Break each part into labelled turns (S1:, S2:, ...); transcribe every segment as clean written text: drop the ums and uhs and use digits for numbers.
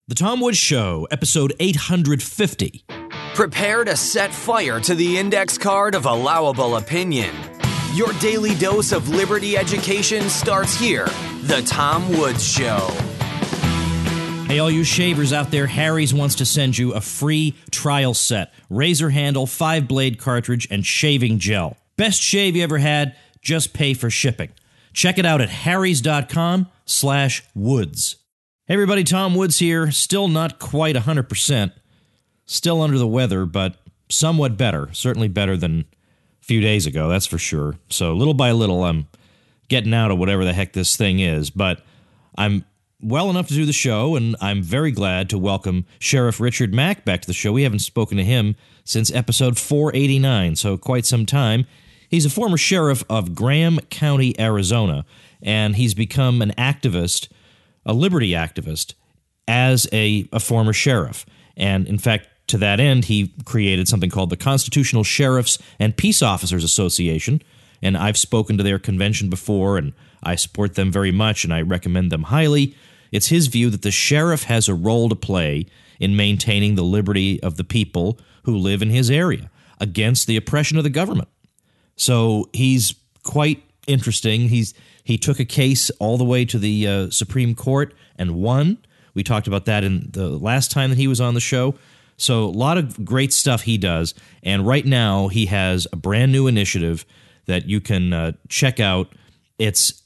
S1: The Tom Woods Show, episode 850.
S2: Prepare to set fire to the index card of allowable opinion. Your daily dose of liberty education starts here. The Tom Woods Show.
S1: Hey, all you shavers out there, Harry's wants to send you a free trial set. Razor handle, 5-blade cartridge, and shaving gel. Best shave you ever had, just pay for shipping. Check it out at harrys.com/woods. Hey everybody, Tom Woods here. Still not quite 100%. Still under the weather, but somewhat better. Certainly better than a few days ago, that's for sure. So little by little, I'm getting out of whatever the heck this thing is. But I'm well enough to do the show, and I'm very glad to welcome Sheriff Richard Mack back to the show. We haven't spoken to him since episode 489, so quite some time. He's a former sheriff of Graham County, Arizona, and he's become an activist, a liberty activist, as a former sheriff. And in fact, to that end, he created something called the Constitutional Sheriffs and Peace Officers Association. And I've spoken to their convention before, and I support them very much, and I recommend them highly. It's his view that the sheriff has a role to play in maintaining the liberty of the people who live in his area against the oppression of the government. So he's quite interesting. He took a case all the way to the Supreme Court and won. We talked about that in the last time that he was on the show. So a lot of great stuff he does. And right now he has a brand new initiative that you can check out. It's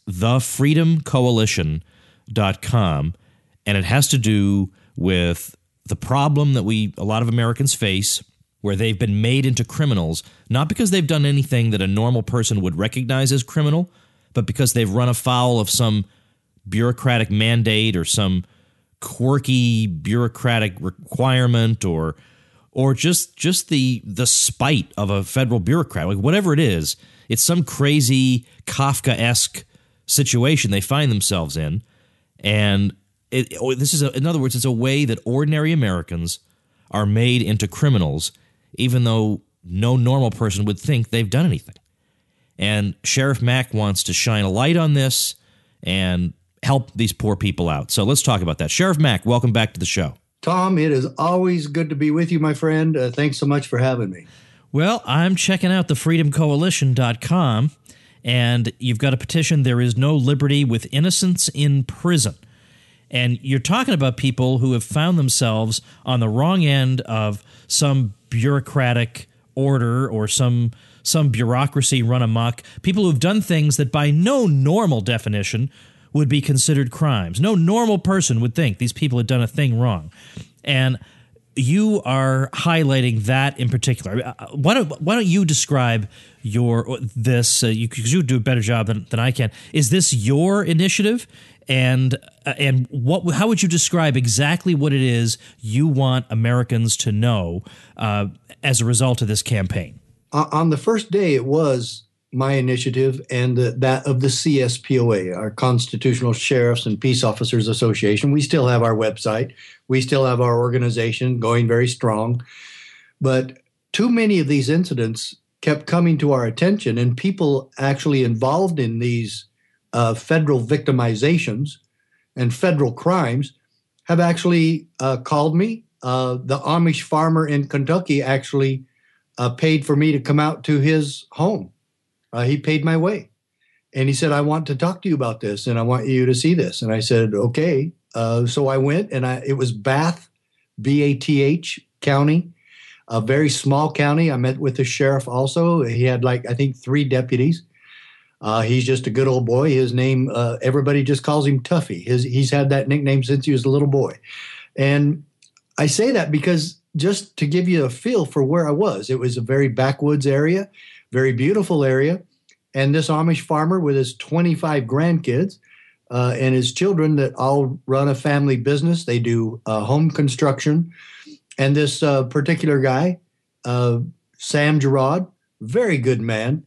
S1: thefreedomcoalition.com. And it has to do with the problem that a lot of Americans face, where they've been made into criminals, not because they've done anything that a normal person would recognize as criminal, but because they've run afoul of some bureaucratic mandate or some quirky bureaucratic requirement or just the spite of a federal bureaucrat. Like whatever it is, it's some crazy Kafka-esque situation they find themselves in. And in other words, it's a way that ordinary Americans are made into criminals, even though no normal person would think they've done anything. And Sheriff Mack wants to shine a light on this and help these poor people out. So let's talk about that. Sheriff Mack, welcome back to the show.
S3: Tom, it is always good to be with you, my friend. Thanks so much for having me.
S1: Well, I'm checking out thefreedomcoalition.com, and you've got a petition, "There is no liberty with innocents in prison." And you're talking about people who have found themselves on the wrong end of some bureaucratic order or some bureaucracy run amok, people who've done things that by no normal definition would be considered crimes. No normal person would think these people had done a thing wrong. And you are highlighting that in particular. Why don't you describe this, because you do a better job than I can. Is this your initiative? And how would you describe exactly what it is you want Americans to know as a result of this campaign?
S3: On the first day, it was my initiative and that of the CSPOA, our Constitutional Sheriffs and Peace Officers Association. We still have our website. We still have our organization going very strong. But too many of these incidents kept coming to our attention, and people actually involved in these federal victimizations and federal crimes have actually called me. The Amish farmer in Kentucky actually paid for me to come out to his home. He paid my way. And he said, "I want to talk to you about this, and I want you to see this." And I said, okay. So I went, and it was Bath, B-A-T-H County, a very small county. I met with the sheriff also. He had I think 3 deputies. He's just a good old boy. His name, everybody just calls him Tuffy. He's had that nickname since he was a little boy. And I say that because just to give you a feel for where I was, it was a very backwoods area, very beautiful area. And this Amish farmer with his 25 grandkids and his children that all run a family business. They do home construction. And this particular guy, Sam Gerard, very good man.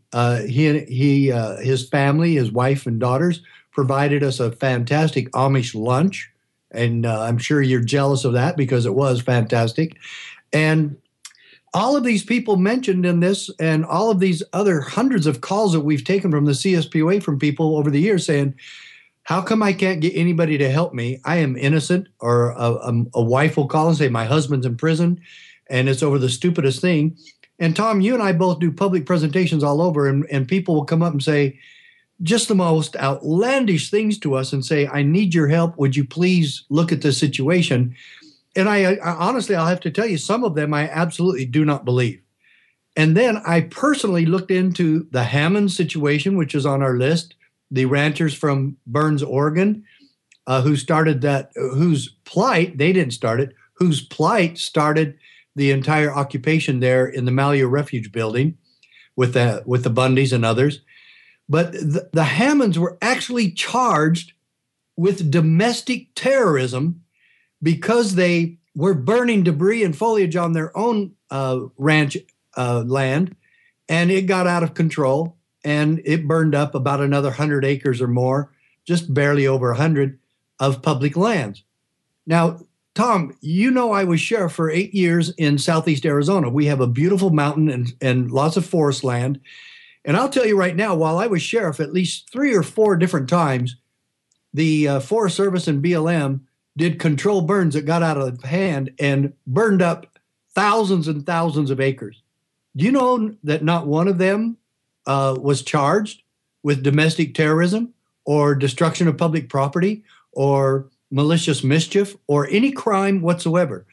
S3: His family, his wife and daughters, provided us a fantastic Amish lunch. And I'm sure you're jealous of that because it was fantastic. And all of these people mentioned in this and all of these other hundreds of calls that we've taken from the CSPOA from people over the years saying, How come I can't get anybody to help me? I am innocent. Or a wife will call and say, my husband's in prison, and it's over the stupidest thing. And Tom, you and I both do public presentations all over, and people will come up and say just the most outlandish things to us and say, I need your help. Would you please look at this situation? And I honestly, I'll have to tell you, some of them I absolutely do not believe. And then I personally looked into the Hammond situation, which is on our list, the ranchers from Burns, Oregon, who started that, whose plight, they didn't start it, whose plight started the entire occupation there in the Malheur Refuge building with the Bundys and others. But the Hammonds were actually charged with domestic terrorism because they were burning debris and foliage on their own ranch land, and it got out of control, and it burned up about another 100 acres or more, just barely over 100 of public lands. Now, Tom, you know I was sheriff for 8 years in southeast Arizona. We have a beautiful mountain and lots of forest land. And I'll tell you right now, while I was sheriff, at least 3 or 4 different times, the Forest Service and BLM did controlled burns that got out of hand and burned up thousands and thousands of acres. Do you know that not one of them was charged with domestic terrorism or destruction of public property or malicious mischief or any crime whatsoever?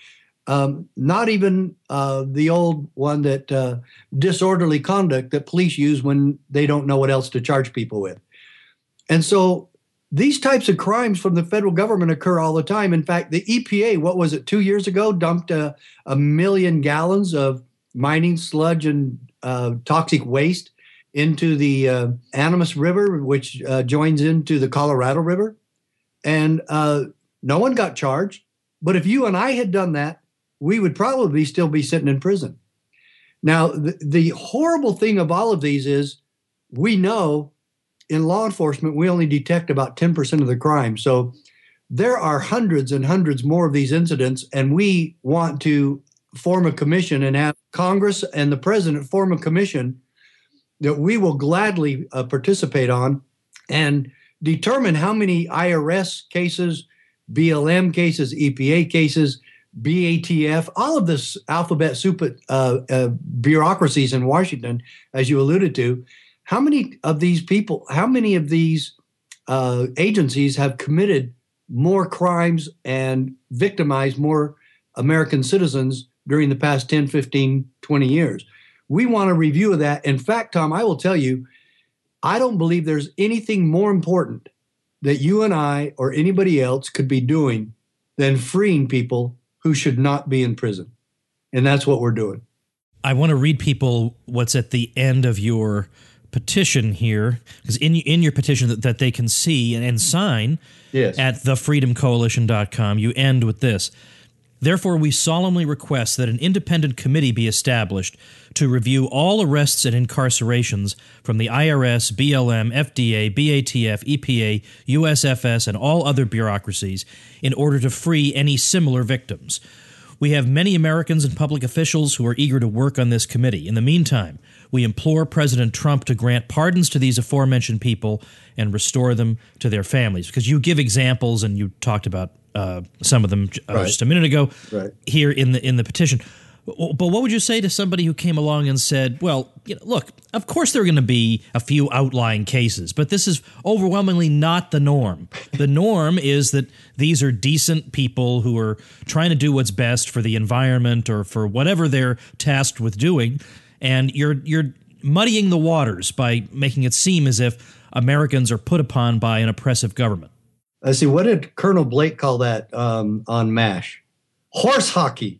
S3: Not even the old one that disorderly conduct that police use when they don't know what else to charge people with. And so these types of crimes from the federal government occur all the time. In fact, the EPA, what was it, 2 years ago, dumped a million gallons of mining sludge and toxic waste into the Animas River, which joins into the Colorado River. And no one got charged. But if you and I had done that, we would probably still be sitting in prison. Now, the horrible thing of all of these is we know in law enforcement, we only detect about 10% of the crime. So there are hundreds and hundreds more of these incidents, and we want to form a commission and have Congress and the president form a commission that we will gladly participate on and determine how many IRS cases, BLM cases, EPA cases, BATF, all of this alphabet soup bureaucracies in Washington, as you alluded to, how many of these people, how many of these agencies have committed more crimes and victimized more American citizens during the past 10, 15, 20 years? We want a review of that. In fact, Tom, I will tell you, I don't believe there's anything more important that you and I or anybody else could be doing than freeing people who should not be in prison. And that's what we're doing.
S1: I want to read people what's at the end of your petition here, because in your petition that they can see and sign at thefreedomcoalition.com, you end with this. Therefore, we solemnly request that an independent committee be established to review all arrests and incarcerations from the IRS, BLM, FDA, BATF, EPA, USFS, and all other bureaucracies in order to free any similar victims. We have many Americans and public officials who are eager to work on this committee. In the meantime, we implore President Trump to grant pardons to these aforementioned people and restore them to their families. Because you give examples, and you talked about some of them just a minute ago here in the petition. But what would you say to somebody who came along and said, well, look, of course there are going to be a few outlying cases, but this is overwhelmingly not the norm. The norm is that these are decent people who are trying to do what's best for the environment or for whatever they're tasked with doing, and you're muddying the waters by making it seem as if Americans are put upon by an oppressive government.
S3: I see. What did Colonel Blake call that on MASH? Horse hockey.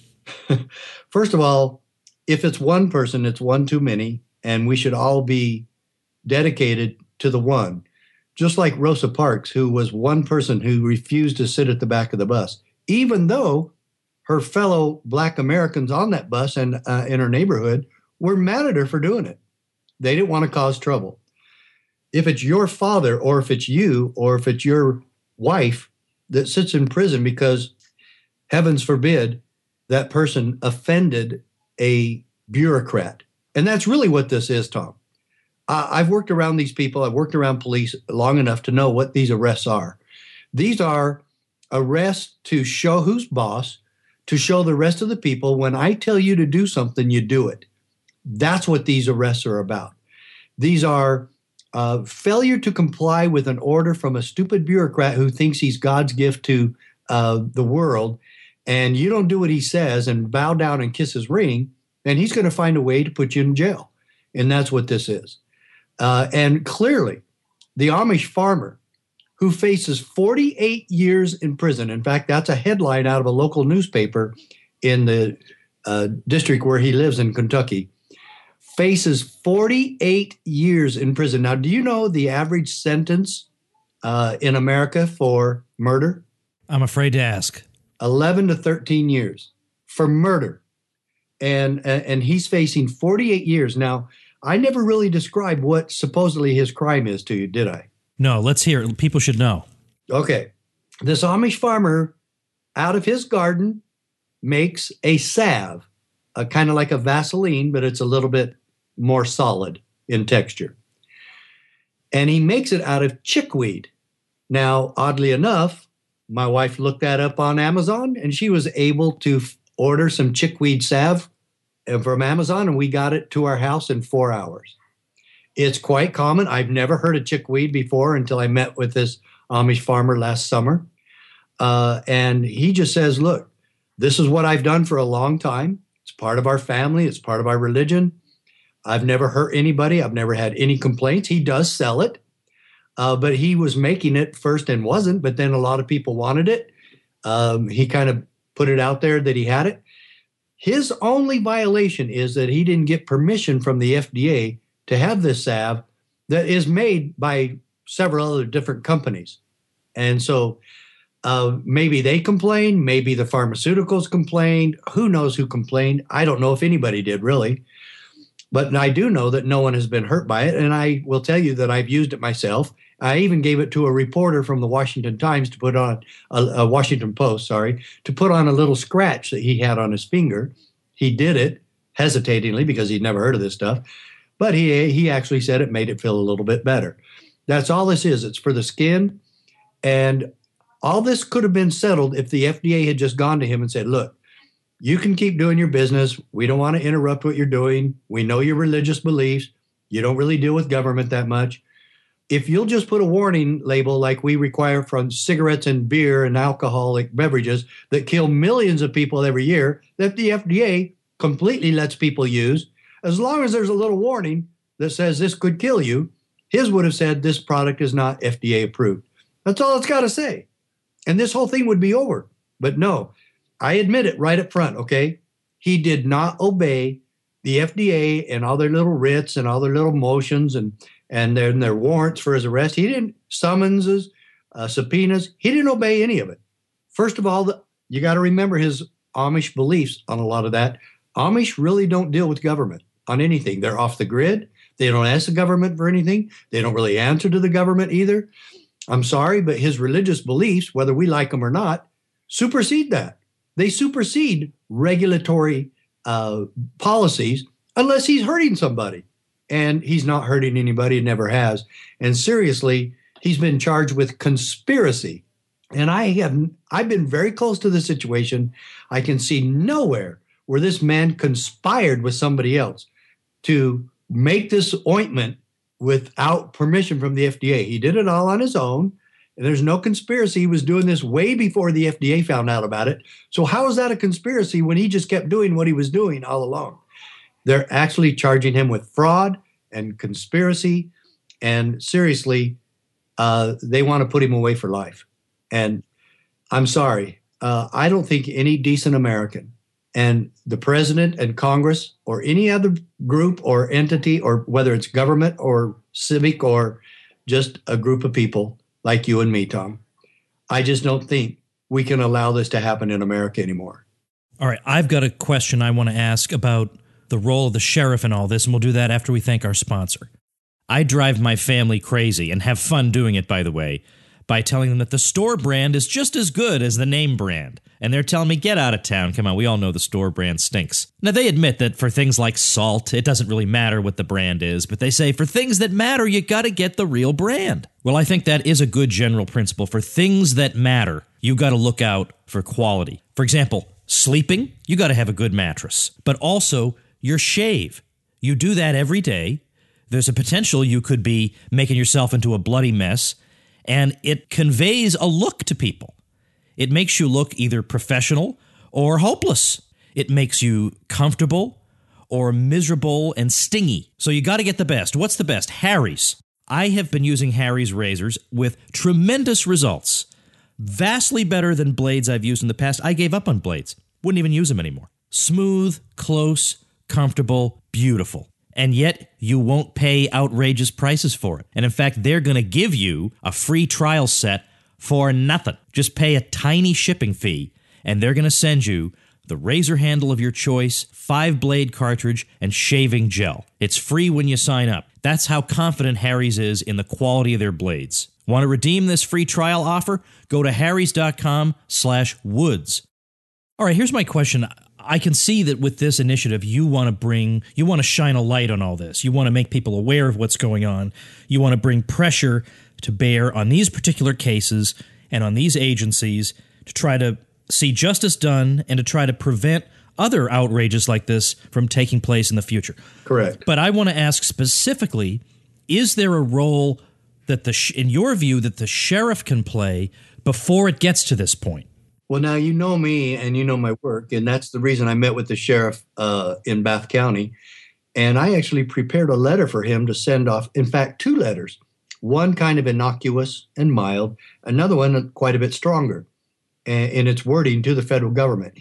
S3: First of all, if it's one person, it's one too many, and we should all be dedicated to the one. Just like Rosa Parks, who was one person who refused to sit at the back of the bus, even though her fellow Black Americans on that bus and in her neighborhood were mad at her for doing it. They didn't want to cause trouble. If it's your father, or if it's you, or if it's your wife that sits in prison because, heavens forbid, that person offended a bureaucrat. And that's really what this is, Tom. I've worked around these people. I've worked around police long enough to know what these arrests are. These are arrests to show who's boss, to show the rest of the people when I tell you to do something, you do it. That's what these arrests are about. These are failure to comply with an order from a stupid bureaucrat who thinks he's God's gift to the world, and you don't do what he says and bow down and kiss his ring, and he's going to find a way to put you in jail. And that's what this is. And clearly, the Amish farmer who faces 48 years in prison. In fact, that's a headline out of a local newspaper in the district where he lives in Kentucky. Faces 48 years in prison. Now, do you know the average sentence in America for murder?
S1: I'm afraid to ask.
S3: 11 to 13 years for murder. And he's facing 48 years. Now, I never really described what supposedly his crime is to you, did I?
S1: No, let's hear it. People should know.
S3: Okay. This Amish farmer out of his garden makes a salve, kind of like a Vaseline, but it's a little bit more solid in texture. And he makes it out of chickweed. Now, oddly enough, my wife looked that up on Amazon, and she was able to order some chickweed salve from Amazon, and we got it to our house in 4 hours. It's quite common. I've never heard of chickweed before until I met with this Amish farmer last summer. And he just says, look, this is what I've done for a long time. It's part of our family. It's part of our religion. I've never hurt anybody. I've never had any complaints. He does sell it, but he was making it first and wasn't, but then a lot of people wanted it. He kind of put it out there that he had it. His only violation is that he didn't get permission from the FDA to have this salve that is made by several other different companies. And so maybe they complained, maybe the pharmaceuticals complained. Who knows who complained? I don't know if anybody did, really. But I do know that no one has been hurt by it. And I will tell you that I've used it myself. I even gave it to a reporter from the Washington Times to put on, a Washington Post, sorry, to put on a little scratch that he had on his finger. He did it hesitatingly because he'd never heard of this stuff. But he actually said it made it feel a little bit better. That's all this is. It's for the skin. And all this could have been settled if the FDA had just gone to him and said, look, you can keep doing your business. We don't want to interrupt what you're doing. We know your religious beliefs. You don't really deal with government that much. If you'll just put a warning label like we require from cigarettes and beer and alcoholic beverages that kill millions of people every year, that the FDA completely lets people use, as long as there's a little warning that says this could kill you, his would have said this product is not FDA approved. That's all it's got to say. And this whole thing would be over. But no, I admit it right up front, okay? He did not obey the FDA and all their little writs and all their little motions and their warrants for his arrest. He didn't, summonses, subpoenas. He didn't obey any of it. First of all, you got to remember his Amish beliefs on a lot of that. Amish really don't deal with government on anything. They're off the grid. They don't ask the government for anything. They don't really answer to the government either. I'm sorry, but his religious beliefs, whether we like them or not, supersede that. They supersede regulatory policies unless he's hurting somebody. And he's not hurting anybody, never has. And seriously, he's been charged with conspiracy. And I've been very close to the situation. I can see nowhere where this man conspired with somebody else to make this ointment without permission from the FDA. He did it all on his own. And there's no conspiracy. He was doing this way before the FDA found out about it. So how is that a conspiracy when he just kept doing what he was doing all along? They're actually charging him with fraud and conspiracy. And seriously, they want to put him away for life. And I'm sorry. I don't think any decent American and the president and Congress or any other group or entity, or whether it's government or civic or just a group of people like you and me, Tom, I just don't think we can allow this to happen in America anymore.
S1: All right. I've got a question I want to ask about the role of the sheriff in all this, and we'll do that after we thank our sponsor. I drive my family crazy and have fun doing it, by the way, by telling them that the store brand is just as good as the name brand. And they're telling me, get out of town. Come on, we all know the store brand stinks. Now, they admit that for things like salt, it doesn't really matter what the brand is, but they say for things that matter, you got to get the real brand. Well, I think that is a good general principle. For things that matter, you got to look out for quality. For example, sleeping, you got to have a good mattress. But also, your shave. You do that every day. There's a potential you could be making yourself into a bloody mess, and it conveys a look to people. It makes you look either professional or hopeless. It makes you comfortable or miserable and stingy. So you got to get the best. What's the best? Harry's. I have been using Harry's razors with tremendous results. Vastly better than blades I've used in the past. I gave up on blades. Wouldn't even use them anymore. Smooth, close, comfortable, beautiful. And yet you won't pay outrageous prices for it. And in fact, they're going to give you a free trial set for nothing. Just pay a tiny shipping fee, and they're going to send you the razor handle of your choice, 5-blade cartridge, and shaving gel. It's free when you sign up. That's how confident Harry's is in the quality of their blades. Want to redeem this free trial offer? Go to harrys.com/woods. All right, here's my question. I can see that with this initiative, you want to shine a light on all this. You want to make people aware of what's going on. You want to bring pressure to bear on these particular cases and on these agencies to try to see justice done and to try to prevent other outrages like this from taking place in the future.
S3: Correct.
S1: But I want to ask specifically, is there a role that in your view, that the sheriff can play before it gets to this point?
S3: Well, now you know me and you know my work, and that's the reason I met with the sheriff in Bath County. And I actually prepared a letter for him to send off, in fact, 2 letters. One kind of innocuous and mild, another one quite a bit stronger in its wording to the federal government.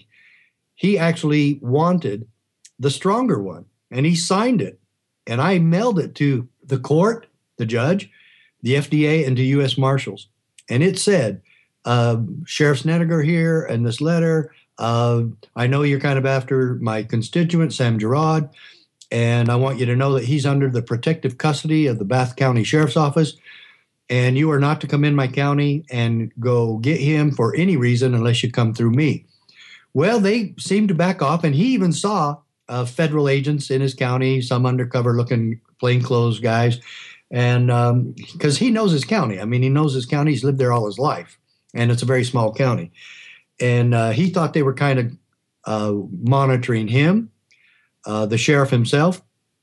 S3: He actually wanted the stronger one, and he signed it. And I mailed it to the court, the judge, the FDA, and to U.S. Marshals. And it said, Sheriff Snedeker here and this letter, I know you're kind of after my constituent, Sam Gerard, and I want you to know that he's under the protective custody of the Bath County Sheriff's Office, and you are not to come in my county and go get him for any reason unless you come through me. Well, they seemed to back off, and he even saw federal agents in his county, some undercover-looking plainclothes guys, and because he knows his county. I mean, he knows his county. He's lived there all his life, and it's a very small county. And he thought they were kind of monitoring him, the sheriff himself,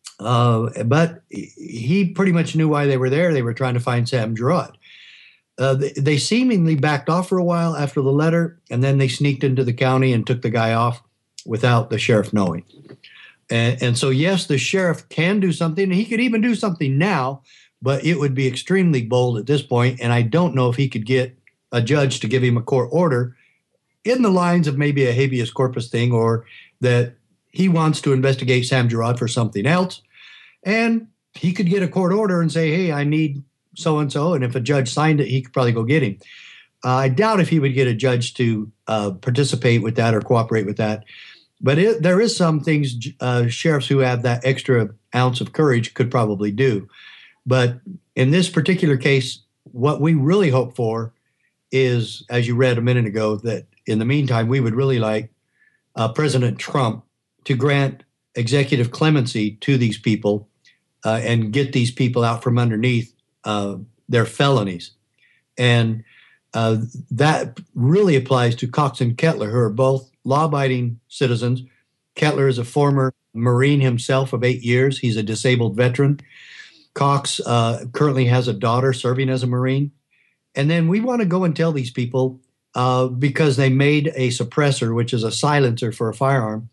S3: but he pretty much knew why they were there. They were trying to find Sam Gerard. They seemingly backed off for a while after the letter, and then they sneaked into the county and took the guy off without the sheriff knowing. And so, yes, the sheriff can do something, and he could even do something now, but it would be extremely bold at this point, and I don't know if he could get a judge to give him a court order in the lines of maybe a habeas corpus thing, or that he wants to investigate Sam Gerard for something else. And he could get a court order and say, hey, I need so-and-so. And if a judge signed it, he could probably go get him. I doubt if he would get a judge to participate with that or cooperate with that. But there is some things sheriffs who have that extra ounce of courage could probably do. But in this particular case, what we really hope for is, as you read a minute ago, that in the meantime, we would really like President Trump to grant executive clemency to these people and get these people out from underneath their felonies. And that really applies to Cox and Kettler, who are both law-abiding citizens. Kettler is a former Marine himself of 8 years. He's a disabled veteran. Cox currently has a daughter serving as a Marine. And then we want to go and tell these people, because they made a suppressor, which is a silencer for a firearm,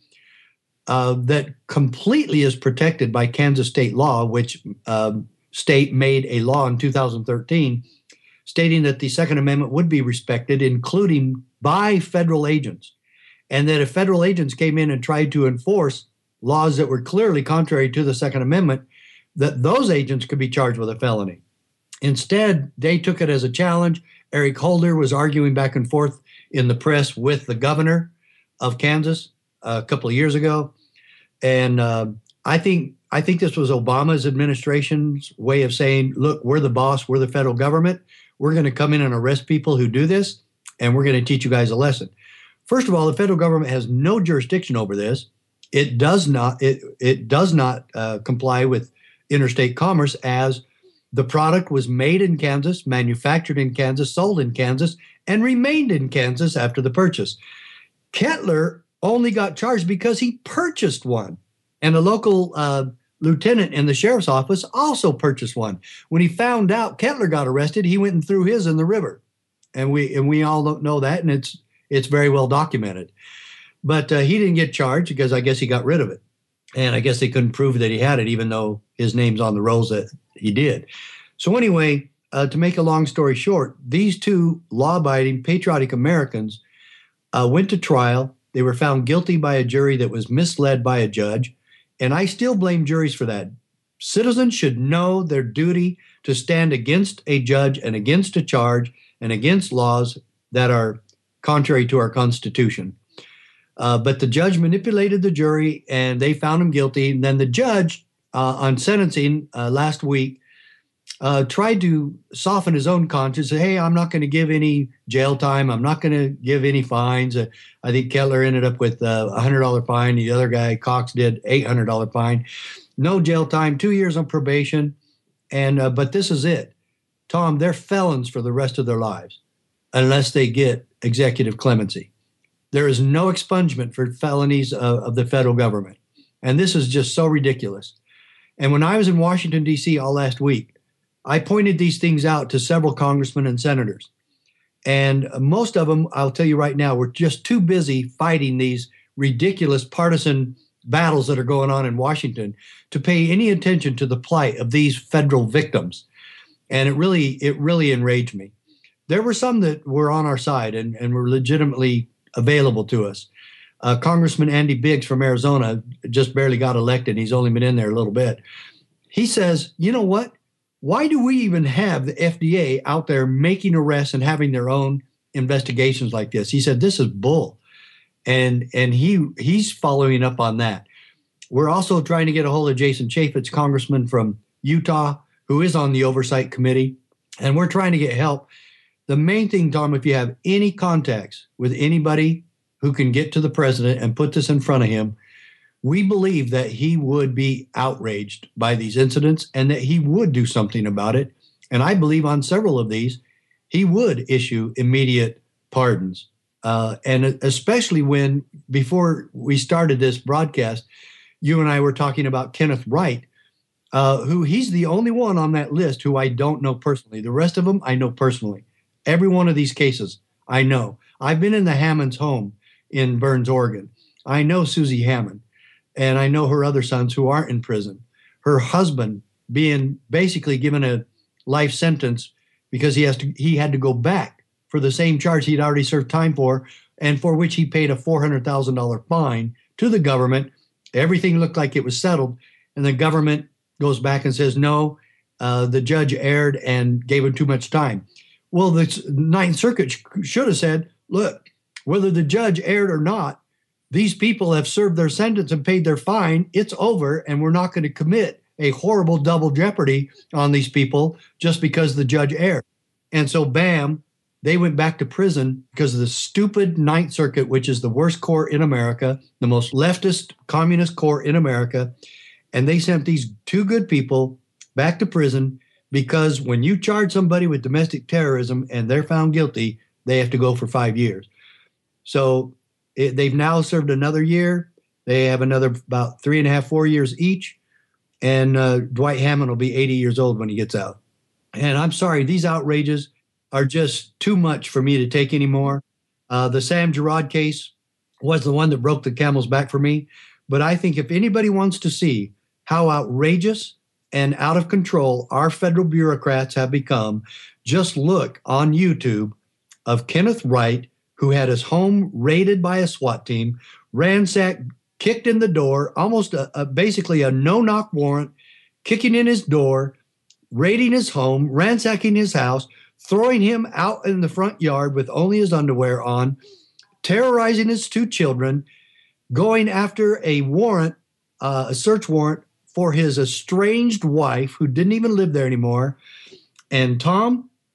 S3: that completely is protected by Kansas state law, which state made a law in 2013 stating that the Second Amendment would be respected, including by federal agents, and that if federal agents came in and tried to enforce laws that were clearly contrary to the Second Amendment, that those agents could be charged with a felony. Instead, they took it as a challenge. Eric Holder was arguing back and forth in the press with the governor of Kansas a couple of years ago. And I think this was Obama's administration's way of saying, look, we're the boss, we're the federal government, we're going to come in and arrest people who do this, and we're going to teach you guys a lesson. First of all, the federal government has no jurisdiction over this. It does not comply with interstate commerce, as the product was made in Kansas, manufactured in Kansas, sold in Kansas, and remained in Kansas after the purchase. Kettler only got charged because he purchased one, and a local lieutenant in the sheriff's office also purchased one. When he found out Kettler got arrested, he went and threw his in the river, and we all don't know that, and it's very well documented. But he didn't get charged because I guess he got rid of it, and I guess they couldn't prove that he had it, even though his name's on the rolls that he did. So anyway, to make a long story short, these two law-abiding, patriotic Americans went to trial. They were found guilty by a jury that was misled by a judge. And I still blame juries for that. Citizens should know their duty to stand against a judge and against a charge and against laws that are contrary to our Constitution. But the judge manipulated the jury, and they found him guilty. And then the judge on sentencing last week tried to soften his own conscience. Say, hey, I'm not going to give any jail time. I'm not going to give any fines. I think Kettler ended up with a $100 fine. The other guy, Cox, did $800 fine. No jail time, 2 years on probation. And but this is it. Tom, they're felons for the rest of their lives unless they get executive clemency. There is no expungement for felonies of the federal government. And this is just so ridiculous. And when I was in Washington, D.C. all last week, I pointed these things out to several congressmen and senators. And most of them, I'll tell you right now, were just too busy fighting these ridiculous partisan battles that are going on in Washington to pay any attention to the plight of these federal victims. And it really enraged me. There were some that were on our side and were legitimately available to us. Congressman Andy Biggs from Arizona just barely got elected. He's only been in there a little bit. He says, you know what? Why do we even have the FDA out there making arrests and having their own investigations like this? He said, this is bull. And he's following up on that. We're also trying to get a hold of Jason Chaffetz, congressman from Utah, who is on the oversight committee. And we're trying to get help. The main thing, Tom, if you have any contacts with anybody who can get to the president and put this in front of him, we believe that he would be outraged by these incidents and that he would do something about it. And I believe on several of these, he would issue immediate pardons. And especially when, before we started this broadcast, you and I were talking about Kenneth Wright, who he's the only one on that list who I don't know personally. The rest of them I know personally. Every one of these cases I know. I've been in the Hammond's home in Burns, Oregon. I know Susie Hammond. And I know her other sons who aren't in prison. Her husband being basically given a life sentence because he had to go back for the same charge he'd already served time for, and for which he paid a $400,000 fine to the government. Everything looked like it was settled, and the government goes back and says, no, the judge erred and gave him too much time. Well, the Ninth Circuit should have said, look, whether the judge erred or not, these people have served their sentence and paid their fine. It's over, and we're not going to commit a horrible double jeopardy on these people just because the judge erred. And so, bam, they went back to prison because of the stupid Ninth Circuit, which is the worst court in America, the most leftist communist court in America. And they sent these two good people back to prison because when you charge somebody with domestic terrorism and they're found guilty, they have to go for 5 years. So they've now served another year. They have another about 3.5, 4 years each. And Dwight Hammond will be 80 years old when he gets out. And I'm sorry, these outrages are just too much for me to take anymore. The Sam Girard case was the one that broke the camel's back for me. But I think if anybody wants to see how outrageous and out of control our federal bureaucrats have become, just look on YouTube of Kenneth Wright, who had his home raided by a SWAT team, ransacked, kicked in the door, almost basically a no-knock warrant, kicking in his door, raiding his home, ransacking his house, throwing him out in the front yard with only his underwear on, terrorizing his two children, going after a warrant, a search warrant for his estranged wife who didn't even live there anymore. And Tom,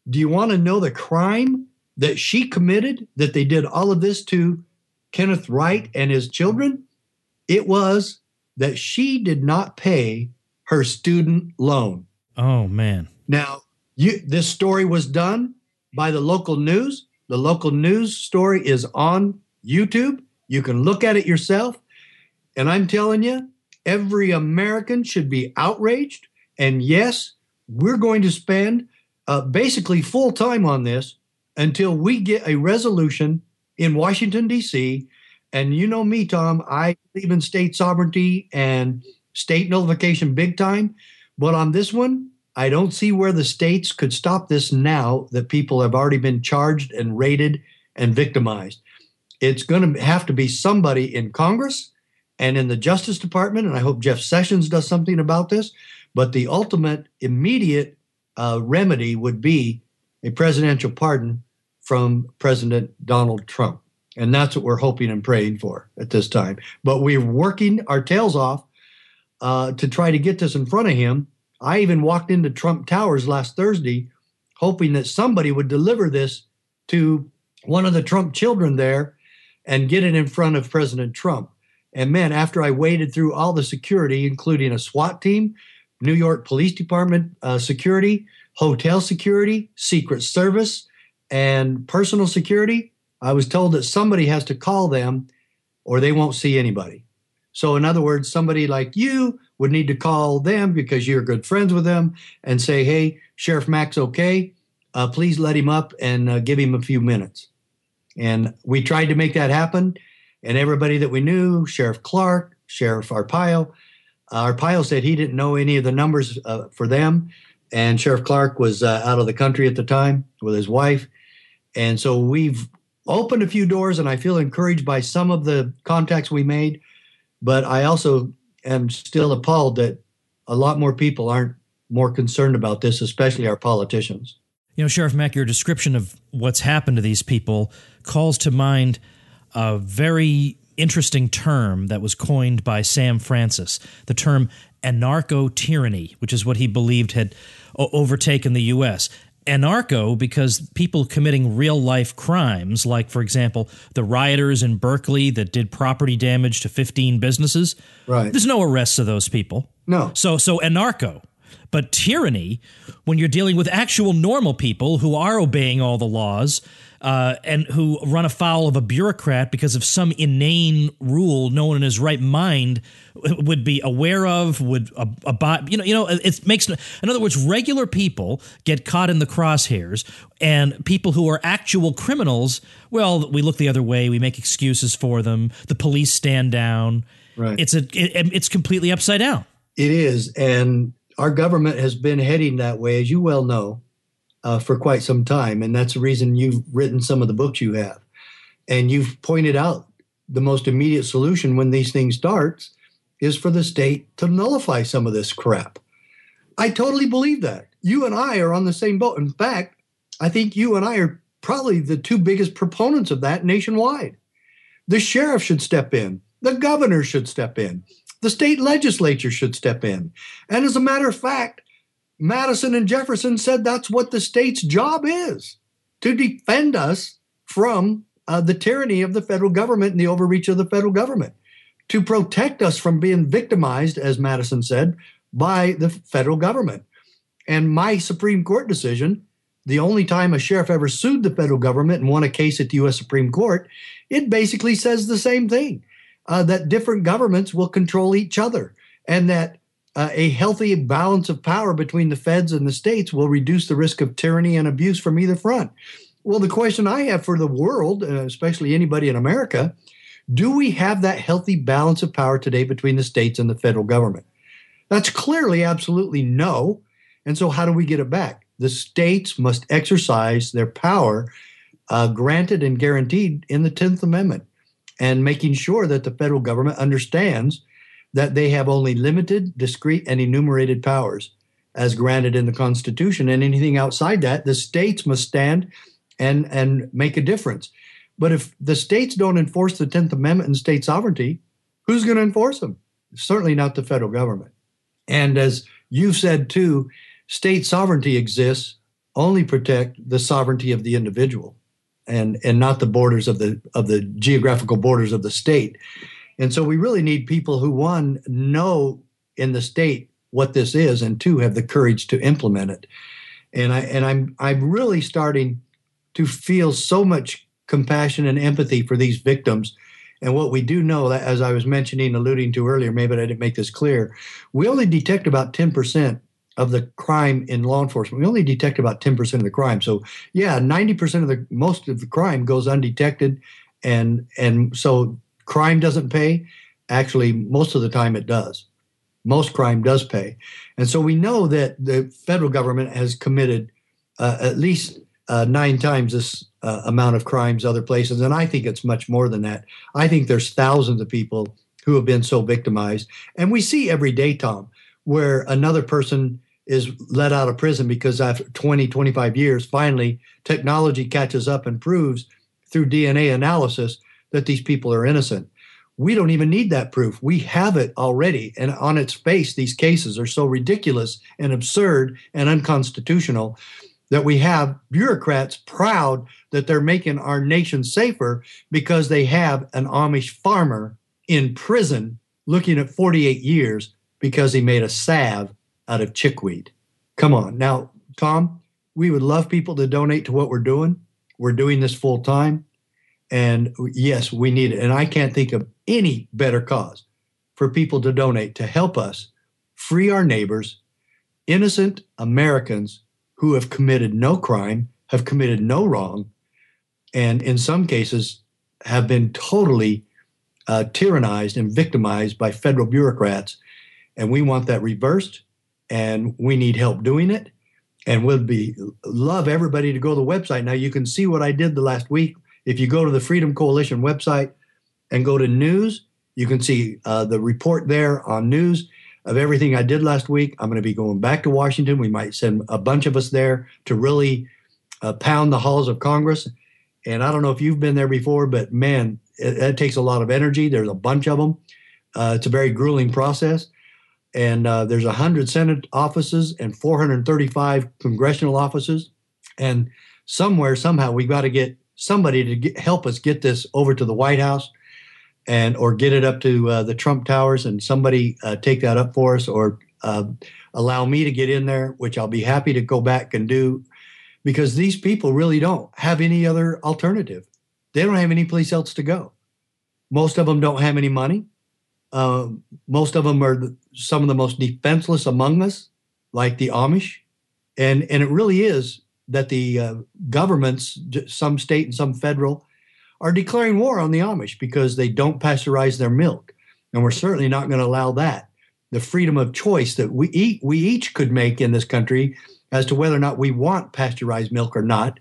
S3: Do you want to know the crime that she committed, that they did all of this to Kenneth Wright and his children? It was that she did not pay her student loan.
S1: Oh, man.
S3: Now, this story was done by the local news. The local news story is on YouTube. You can look at it yourself. And I'm telling you, every American should be outraged. And yes, we're going to spend basically full time on this until we get a resolution in Washington, D.C. And you know me, Tom, I believe in state sovereignty and state nullification big time. But on this one, I don't see where the states could stop this now that people have already been charged and raided and victimized. It's going to have to be somebody in Congress and in the Justice Department, and I hope Jeff Sessions does something about this. But the ultimate immediate remedy would be a presidential pardon from President Donald Trump. And that's what we're hoping and praying for at this time. But we're working our tails off to try to get this in front of him. I even walked into Trump Towers last Thursday hoping that somebody would deliver this to one of the Trump children there and get it in front of President Trump. And man, after I waded through all the security, including a SWAT team, New York Police Department security, hotel security, Secret Service, and personal security, I was told that somebody has to call them or they won't see anybody. So in other words, somebody like you would need to call them because you're good friends with them and say, hey, Sheriff Mack's okay. Please let him up and give him a few minutes. And we tried to make that happen. And everybody that we knew, Sheriff Clark, Sheriff Arpaio said he didn't know any of the numbers for them. And Sheriff Clark was out of the country at the time with his wife. And so we've opened a few doors, and I feel encouraged by some of the contacts we made. But I also am still appalled that a lot more people aren't more concerned about this, especially our politicians.
S1: You know, Sheriff Mack, your description of what's happened to these people calls to mind a very interesting term that was coined by Sam Francis, the term anarcho-tyranny, which is what he believed had overtaken the U.S. Anarcho, because people committing real-life crimes, like, for example, the rioters in Berkeley that did property damage to 15 businesses,
S3: right? There's
S1: no arrests of those people.
S3: No.
S1: So anarcho. But tyranny, when you're dealing with actual normal people who are obeying all the laws and who run afoul of a bureaucrat because of some inane rule no one in his right mind would be aware of, would abide. It makes, in other words, regular people get caught in the crosshairs, and people who are actual criminals, well, we look the other way, we make excuses for them, the police stand down.
S3: Right.
S1: It's completely upside down.
S3: It is, and our government has been heading that way, as you well know, for quite some time. And that's the reason you've written some of the books you have. And you've pointed out the most immediate solution when these things start is for the state to nullify some of this crap. I totally believe that. You and I are on the same boat. In fact, I think you and I are probably the two biggest proponents of that nationwide. The sheriff should step in. The governor should step in. The state legislature should step in. And as a matter of fact, Madison and Jefferson said that's what the state's job is, to defend us from the tyranny of the federal government and the overreach of the federal government, to protect us from being victimized, as Madison said, by the federal government. And my Supreme Court decision, the only time a sheriff ever sued the federal government and won a case at the U.S. Supreme Court, it basically says the same thing. That different governments will control each other, and that a healthy balance of power between the feds and the states will reduce the risk of tyranny and abuse from either front. Well, the question I have for the world, especially anybody in America, do we have that healthy balance of power today between the states and the federal government? That's clearly absolutely no. And so how do we get it back? The states must exercise their power granted and guaranteed in the 10th Amendment, and making sure that the federal government understands that they have only limited, discrete, and enumerated powers as granted in the Constitution. And anything outside that, the states must stand and make a difference. But if the states don't enforce the 10th Amendment and state sovereignty, who's going to enforce them? Certainly not the federal government. And as you said, too, state sovereignty exists only protect the sovereignty of the individual and not the borders of the geographical borders of the state. And so we really need people who, one, know in the state what this is, and two, have the courage to implement it. And I'm really starting to feel so much compassion and empathy for these victims. And what we do know, that, as I was mentioning, alluding to earlier, maybe I didn't make this clear, we only detect about 10% of the crime in law enforcement. We only detect about 10% of the crime. So yeah, 90% of most of the crime goes undetected. And so crime doesn't pay. Actually, most of the time it does. Most crime does pay. And so we know that the federal government has committed at least 9 times this amount of crimes other places. And I think it's much more than that. I think there's thousands of people who have been so victimized. And we see every day, Tom, where another person is let out of prison because after 20, 25 years, finally, technology catches up and proves through DNA analysis that these people are innocent. We don't even need that proof. We have it already. And on its face, these cases are so ridiculous and absurd and unconstitutional that we have bureaucrats proud that they're making our nation safer because they have an Amish farmer in prison looking at 48 years because he made a salve out of chickweed. Come on. Now, Tom, we would love people to donate to what we're doing. We're doing this full time. And yes, we need it. And I can't think of any better cause for people to donate to help us free our neighbors, innocent Americans who have committed no crime, have committed no wrong, and in some cases have been totally tyrannized and victimized by federal bureaucrats. And we want that reversed, and we need help doing it. And love everybody to go to the website. Now, you can see what I did the last week. If you go to the Freedom Coalition website and go to news, you can see the report there on news of everything I did last week. I'm going to be going back to Washington. We might send a bunch of us there to really pound the halls of Congress. And I don't know if you've been there before, but man, it takes a lot of energy. There's a bunch of them. It's a very grueling process. And there's 100 Senate offices and 435 congressional offices. And somewhere, somehow, we've got to get somebody to help us get this over to the White House or get it up to the Trump Towers, and somebody take that up for us, or allow me to get in there, which I'll be happy to go back and do, because these people really don't have any other alternative. They don't have any place else to go. Most of them don't have any money. Most of them are some of the most defenseless among us, like the Amish. And it really is that the governments, some state and some federal, are declaring war on the Amish because they don't pasteurize their milk. And we're certainly not going to allow that. The freedom of choice that we each could make in this country as to whether or not we want pasteurized milk or not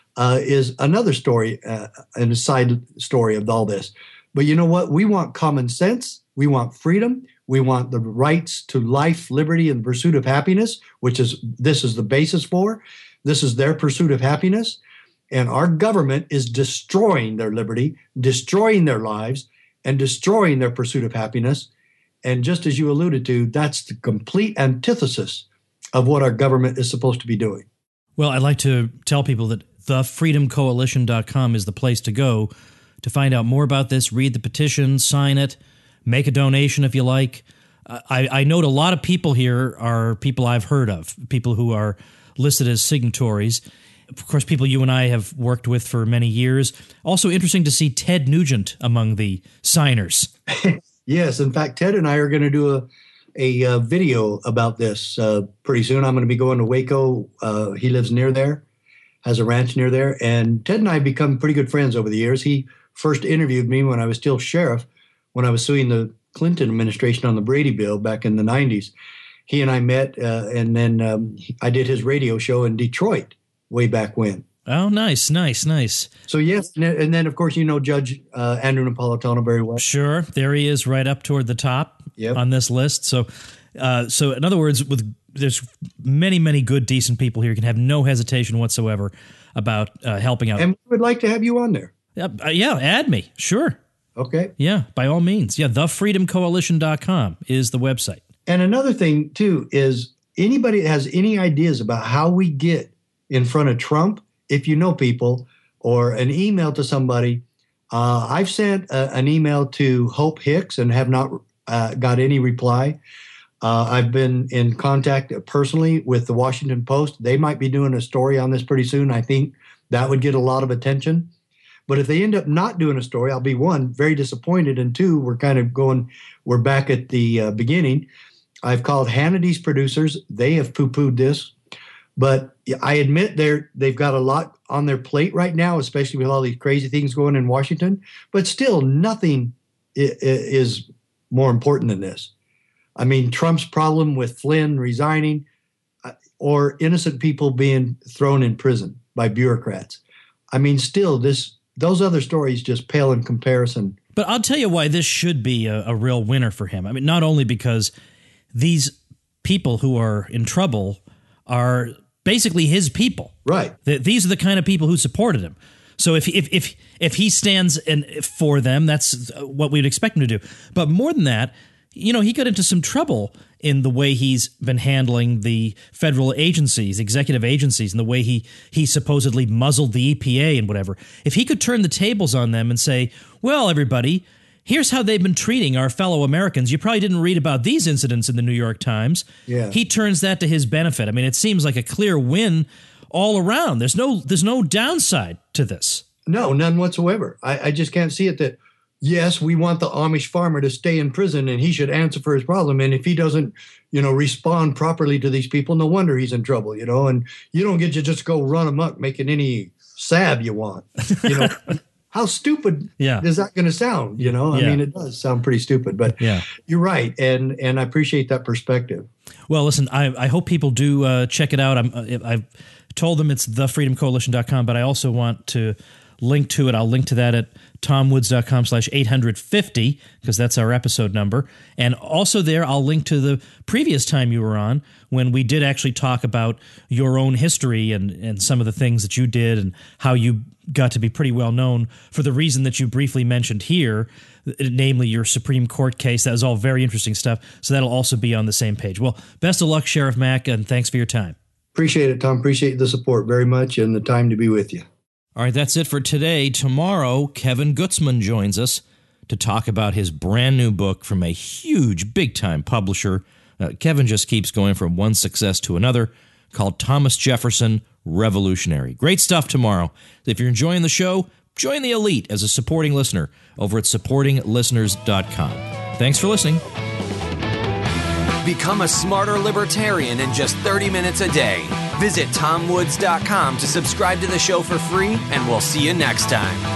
S3: is another story and a side story of all this. But you know what? We want common sense. We want freedom. We want the rights to life, liberty, and pursuit of happiness, this is the basis for. This is their pursuit of happiness. And our government is destroying their liberty, destroying their lives, and destroying their pursuit of happiness. And just as you alluded to, that's the complete antithesis of what our government is supposed to be doing.
S1: Well, I'd like to tell people that thefreedomcoalition.com is the place to go to find out more about this, read the petition, sign it, make a donation if you like. I note a lot of people here are people I've heard of, people who are listed as signatories. Of course, people you and I have worked with for many years. Also interesting to see Ted Nugent among the signers.
S3: Yes. In fact, Ted and I are going to do a video about this pretty soon. I'm going to be going to Waco. He lives near there, has a ranch near there. And Ted and I have become pretty good friends over the years. He first interviewed me when I was still sheriff, when I was suing the Clinton administration on the Brady bill back in the 90s. He and I met, and then I did his radio show in Detroit way back when.
S1: Oh, nice.
S3: So, yes, and then, of course, you know Judge Andrew Napolitano very well.
S1: Sure. There he is right up toward the top on this list. So, in other words, there's many, many good, decent people here. You can have no hesitation whatsoever about helping out.
S3: And we would like to have you on there.
S1: Yeah, add me. Sure.
S3: Okay.
S1: Yeah, by all means. Yeah, thefreedomcoalition.com is the website.
S3: And another thing, too, is anybody that has any ideas about how we get in front of Trump, if you know people, or an email to somebody. I've sent an email to Hope Hicks and have not got any reply. I've been in contact personally with the Washington Post. They might be doing a story on this pretty soon. I think that would get a lot of attention. But if they end up not doing a story, I'll be, one, very disappointed, and two, we're back at the beginning. I've called Hannity's producers. They have poo-pooed this. But I admit they've got a lot on their plate right now, especially with all these crazy things going in Washington. But still, nothing is more important than this. I mean, Trump's problem with Flynn resigning, or innocent people being thrown in prison by bureaucrats. I mean, still, those other stories just pale in comparison.
S4: But I'll tell you why this should be a real winner for him. I mean, not only because these people who are in trouble are basically his people.
S3: Right.
S4: These are the kind of people who supported him. So if he stands for them, that's what we'd expect him to do. But more than that, you know, he got into some trouble in the way he's been handling the federal agencies, executive agencies, and the way he supposedly muzzled the EPA and whatever. If he could turn the tables on them and say, well, everybody, here's how they've been treating our fellow Americans. You probably didn't read about these incidents in the New York Times.
S3: Yeah.
S4: He turns that to his benefit. I mean, it seems like a clear win all around. There's no downside to this.
S3: No, none whatsoever. I just can't see it that, yes, we want the Amish farmer to stay in prison and he should answer for his problem. And if he doesn't, respond properly to these people, no wonder he's in trouble, and you don't get to just go run amok making any salve you want. How stupid is that going to sound? I mean, it does sound pretty stupid, but you're right. And I appreciate that perspective.
S4: Well, listen, I hope people do check it out. I've told them it's thefreedomcoalition.com, but I also want to link to it. I'll link to that at tomwoods.com/850 because that's our episode number. And also there, I'll link to the previous time you were on when we did actually talk about your own history and some of the things that you did and how you got to be pretty well known for the reason that you briefly mentioned here, namely your Supreme Court case. That was all very interesting stuff. So that'll also be on the same page. Well, best of luck, Sheriff Mack, and thanks for your time.
S3: Appreciate it, Tom. Appreciate the support very much and the time to be with you.
S1: All right, that's it for today. Tomorrow, Kevin Gutzman joins us to talk about his brand new book from a huge, big-time publisher. Kevin just keeps going from one success to another, called Thomas Jefferson Revolutionary. Great stuff tomorrow. If you're enjoying the show, join the elite as a supporting listener over at supportinglisteners.com. Thanks for listening.
S2: Become a smarter libertarian in just 30 minutes a day. Visit TomWoods.com to subscribe to the show for free, and we'll see you next time.